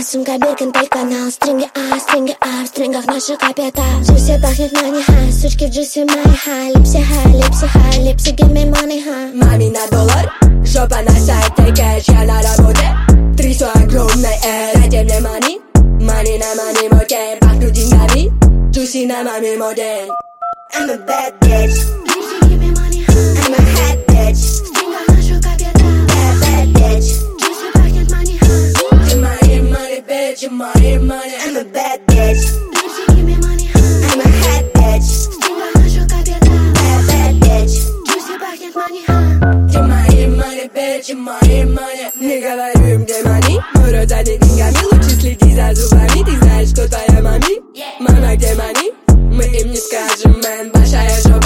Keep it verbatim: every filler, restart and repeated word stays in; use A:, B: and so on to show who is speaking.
A: сумка Биркин, телеканал. Стринги А, стринги А, в стрингах наших капитал. Джуси пахнет money high, сучки в джуси money high. Липси хай, липси хай, липси give me money high.
B: Мами на доллар, жопа на сайте кэш, я на работе. Трясу огромной эс, дайте мне money. Money на money моде, пахну деньгами. Джуси на маме моде. I'm a bad bitch.
A: Липси give me money high.
B: I'm a hot bitch.
A: В стрингах наших капитал.
B: Bad, bad bitch.
A: Джуси пахнет money high.
B: Your money, money, bitch, your money, money. I'm a bad bitch.
A: Липси give me money high.
B: I'm a hot bitch.
A: В стрингах наших капитал.
B: Bad, bad bitch.
A: Джуси пахнет money high.
B: Your money, money, bitch, your money, money. Не говорю им, где money, но рот забит деньгами. Лучше следи за зубами, ты знаешь, кто твоя мами. Мама, где money? Мы им не скажем, мэн, большая жопа.